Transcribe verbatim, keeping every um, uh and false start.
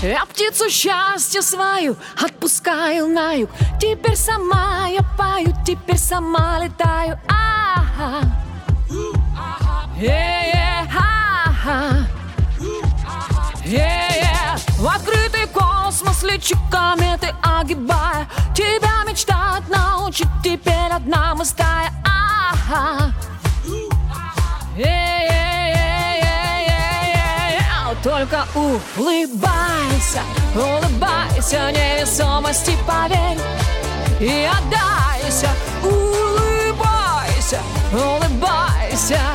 Я птицу счастья свою отпускаю на юг. Теперь сама я пою, теперь сама летаю. А-ха. Е-е, ха-ха. Е-е. В открытый космос лечу, кометы огибая. Тебя мечтать научить, теперь одна мы стая. А-ха. Только улыбайся, улыбайся, невесомости поверь и отдайся. Улыбайся, улыбайся.